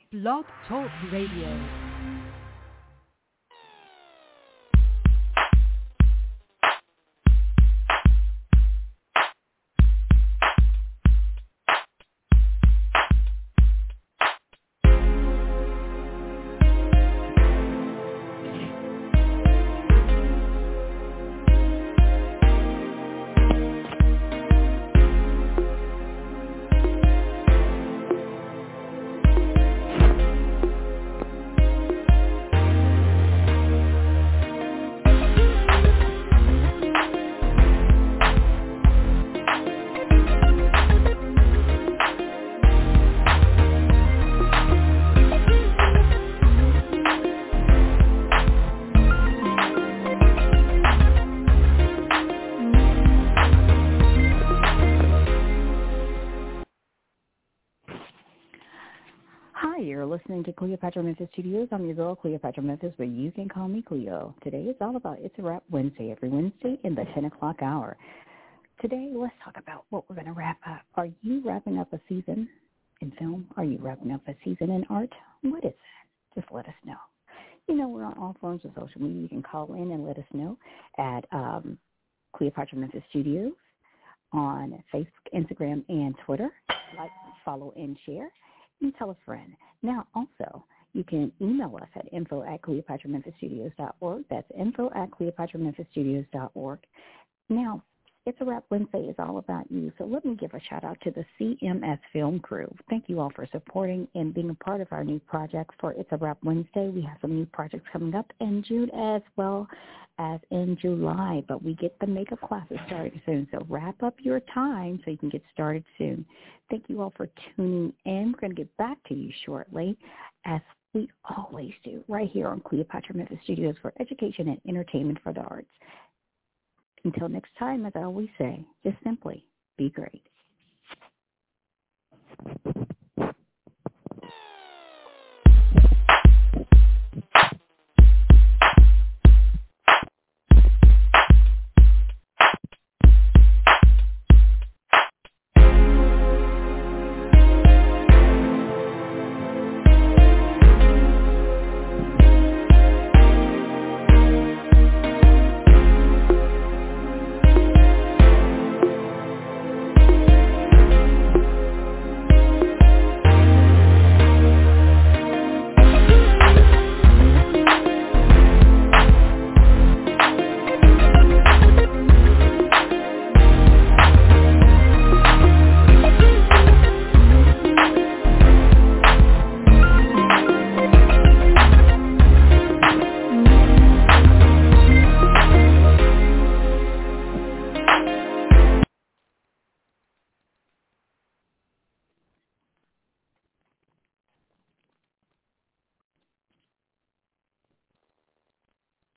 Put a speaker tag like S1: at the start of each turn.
S1: Blog Talk Radio. Listening to Cleopatra Memphis Studios. I'm your girl, Cleopatra Memphis, but you can call me Cleo. Today is all about It's a Wrap Wednesday, every Wednesday in the 10 o'clock hour. Today, let's talk about what we're going to wrap up. Are you wrapping up a season in film? Are you wrapping up a season in art? What is that? Just let us know. You know, we're on all forms of social media. You can call in and let us know at Cleopatra Memphis Studios on Facebook, Instagram, and Twitter. Like, follow, and share. And tell a friend. Now, also, you can email us at info@CleopatraMemphisStudios.org. That's info@CleopatraMemphisStudios.org. Now, It's a Wrap Wednesday is all about you, so let me give a shout-out to the CMS Film crew. Thank you all for supporting and being a part of our new project for It's a Wrap Wednesday. We have some new projects coming up in June as well as in July, but we get the makeup classes started soon, so wrap up your time so you can get started soon. Thank you all for tuning in. We're going to get back to you shortly, as we always do, right here on Cleopatra Memphis Studios for education and entertainment for the arts. Until next time, as I always say, just simply be great.